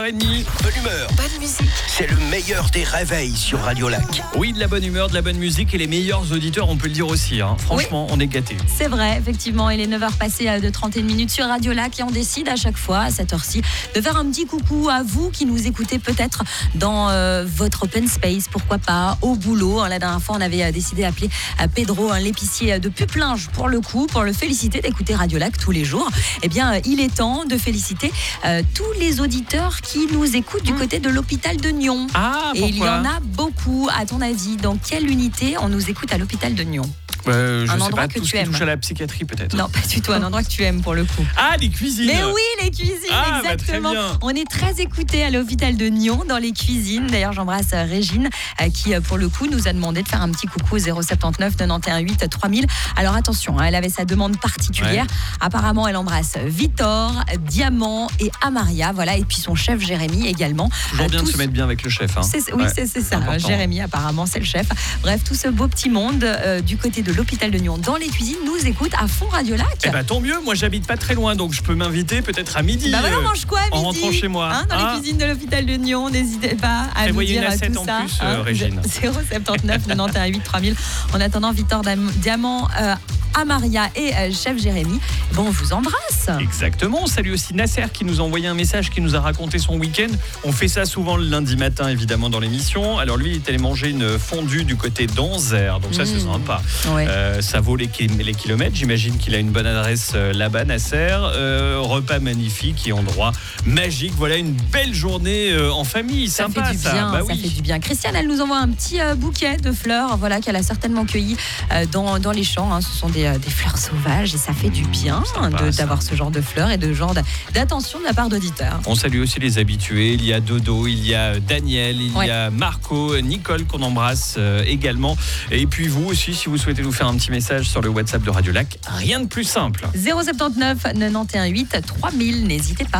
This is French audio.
Bonne humeur, bonne musique. C'est le meilleur des réveils sur Radio Lac. Oui, de la bonne humeur, de la bonne musique et les meilleurs auditeurs, on peut le dire aussi. Franchement, on est gâtés. C'est vrai, effectivement. Il est 9h passées de 31 minutes sur Radio Lac et on décide à chaque fois, à cette heure-ci, de faire un petit coucou à vous qui nous écoutez peut-être dans votre open space, pourquoi pas, au boulot. La dernière fois, on avait décidé d'appeler Pedro, l'épicier de Puplinge, pour le coup, pour le féliciter d'écouter Radio Lac tous les jours. Eh bien, il est temps de féliciter tous les auditeurs qui nous écoutent du côté de l'hôpital de Nyon. Ah, et pourquoi ? il y en a beaucoup. À ton avis, dans quelle unité on nous écoute à l'hôpital de Nyon ? Je Un sais endroit pas, que tout ce tu qui aimes. touche à la psychiatrie peut-être. Non, pas du tout, un endroit que tu aimes pour le coup. Ah, les cuisines. Mais oui, les cuisines, exactement. Très bien. On est très écoutés à l'hôpital de Nyon dans les cuisines. D'ailleurs, j'embrasse Régine qui, pour le coup, nous a demandé de faire un petit coucou au 079 91 8 3000. Alors attention, elle avait sa demande particulière. Ouais. Apparemment, elle embrasse Victor, Diamant et Amaria. Voilà, et puis son chef Jérémy également. Toujours bien de Tous- se mettre bien avec le chef. Oui, c'est ça. important. Jérémy, apparemment, c'est le chef. Bref, tout ce beau petit monde du côté de l'hôpital de Nyon dans les cuisines nous écoute à fond Radio Lac. Eh ben tant mieux, moi j'habite pas très loin, donc je peux m'inviter peut-être à midi. Bah voilà, on mange quoi à midi en rentrant chez moi. Dans les cuisines de l'hôpital de Nyon, n'hésitez pas à nous Prévoyez dire une assiette tout en ça. plus, Régine. 079 91 8 3000. En attendant, Victor Diamant, Amaria et chef Jérémy, bon, on vous embrasse. Exactement, on salue aussi Nasser qui nous a envoyé un message, qui nous a raconté son week-end. On fait ça souvent le lundi matin évidemment dans l'émission. Alors lui il est allé manger une fondue du côté d'Anzère, donc ça c'est sympa. Ouais. Ça vaut les kilomètres, j'imagine qu'il a une bonne adresse là-bas Nasser. Repas magnifique et endroit magique, voilà une belle journée en famille, Ça sympa fait du ça. bien, Bah ça oui. fait du bien. Christiane, elle nous envoie un petit bouquet de fleurs, voilà, qu'elle a certainement cueilli dans les champs. Ce sont des fleurs sauvages et ça fait du bien Sympa, d'avoir ce genre de fleurs et de genre d'attention de la part d'auditeurs. On salue aussi les habitués, il y a Dodo, il y a Daniel, il y a Marco, Nicole qu'on embrasse également. Et puis vous aussi, si vous souhaitez nous faire un petit message sur le WhatsApp de Radio Lac, rien de plus simple. 079 91 8 3000, n'hésitez pas.